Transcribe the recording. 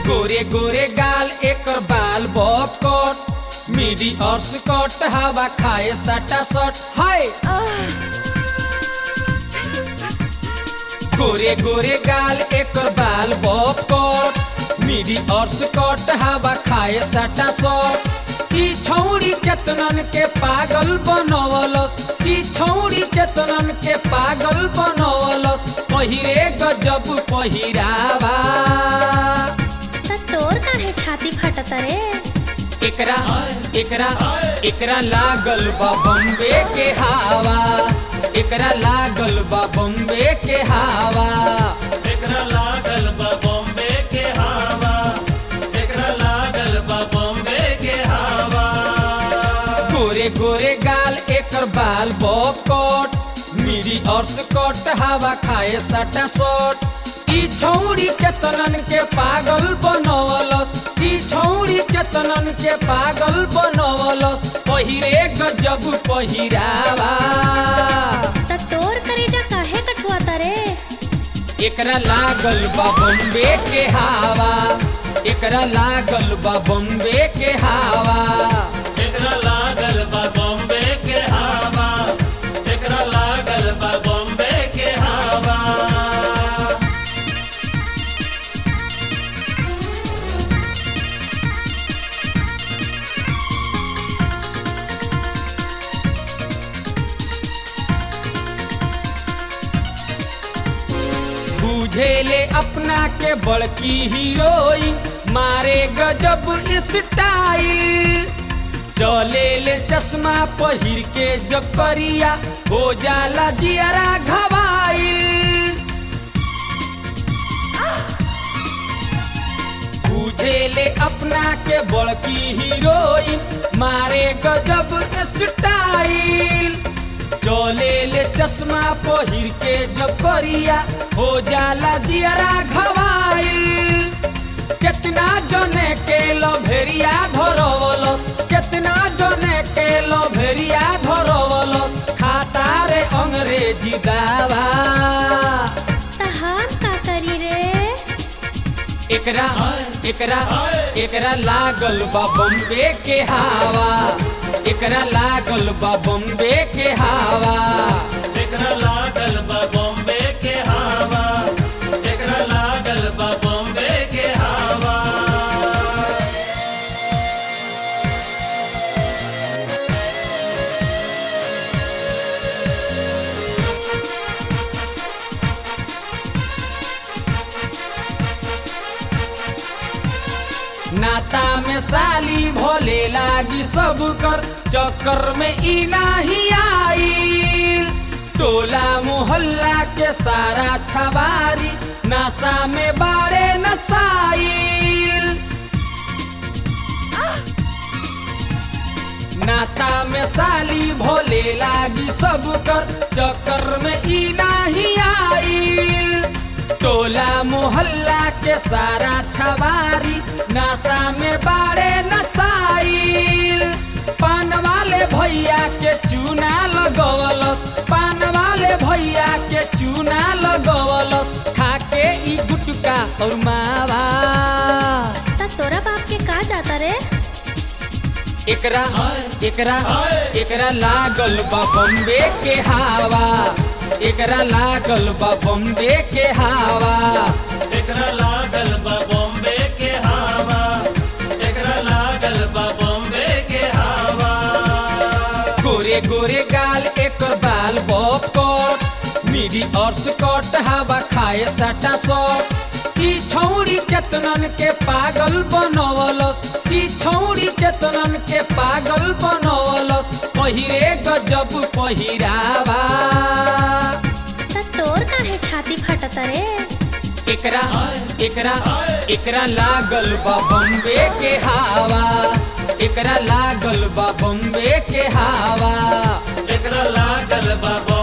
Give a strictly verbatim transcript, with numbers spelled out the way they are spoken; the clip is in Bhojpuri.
गोरे गोरे गाल एकर बाल बॉब कट मिडी और स्कर्ट हवा खाए सटा सट हाय गोरे गोरे गाल एकर बाल बॉब कट मिडी और स्कर्ट हवा खाए सटा सट ई छौड़ी केतनन के पागल बनवलस ई छौड़ी केतनन के पागल बनवलस पहिरे गजब पहिरावा त तोर काहे छाती फटत रे एकरा एकरा एकरा लागल बा बम्बे के हवा एकरा लागल बा बम्बे के हवा एकरा लागल बा बॉम्बे के हवा एकरा लागल बा बॉम्बे के हवा गोरे गोरे गाल एकर बाल बॉब कट मिडी और स्कर्ट हवा खाए सटा सट ई छौड़ी केतनन के पागल बनवलस ई छौड़ी केतनन के पागल बनवलस पहिरे गजब पहिरावा त तोर करेजा काहे कटवाता रे एकरा लागल बा बम्बे के हवा एकरा लागल बा बम्बे के हवा एकरा लागल बा बॉम्बे के हवा एकरा लागल बा बॉम्बे के हवा बुझेले अपना के बड़की हीरोइन मारे गजब स्टाइल चले ले चश्मा पहिर के जब करिया हो जाला जियरा घबाइल बुझेले अपना के बड़की हीरोइन मारे गजब स्टाइल चले ले चश्मा पहिर के जब करिया हो जाला जियरा घबाइल कितना जने के लभेरिया धरवलस कितना जने के लभेरिया धरवलस खाता रे अंग्रेजी दावा त हम का करी रे एकरा एकरा एकरा लागल बा बम्बे के हवा एकरा लागल बा बम्बे के हवा एकरा लागल बा बॉम्बे के हवा एकरा लागल बा बॉम्बे के हवा नाता में साली भोले लागी सब कर चक्कर में ई नाही आईल टोला मोहल्ला के सारा छबारी नशा में बाड़े नसाइल नाता में साली भोले लागी सब कर चक्कर में ई नाही आईल टोला मोहल्ला के सारा छबारी नशा में बाड़े नसाइल पान वाले भैया के चूना लगवलस पान वाले भैया के चूना लगवलस खाके ई गुटका और मावा त तोरा बाप के का जाता रे एकरा एकरा एकरा लागल बा बम्बे के हवा एकरा लागल बा बम्बे के हवा एकरा लागल बा बॉम्बे के हवा एकरा लागल बा बॉम्बे के हवा गोरे गोरे गाल एकर बाल बॉब कट मिडी और स्कर्ट हवा खाए सटा सट ई छौड़ी केतनन के पागल बनवलस ई छौड़ी केतनन के पागल बनवलस पहिरे गजब पहिरावा त तोर काहे छाती फटत रे एकरा एकरा एकरा लागल बा बम्बे के हवा एकरा लागल बा बम्बे के हवा एकरा लागल बा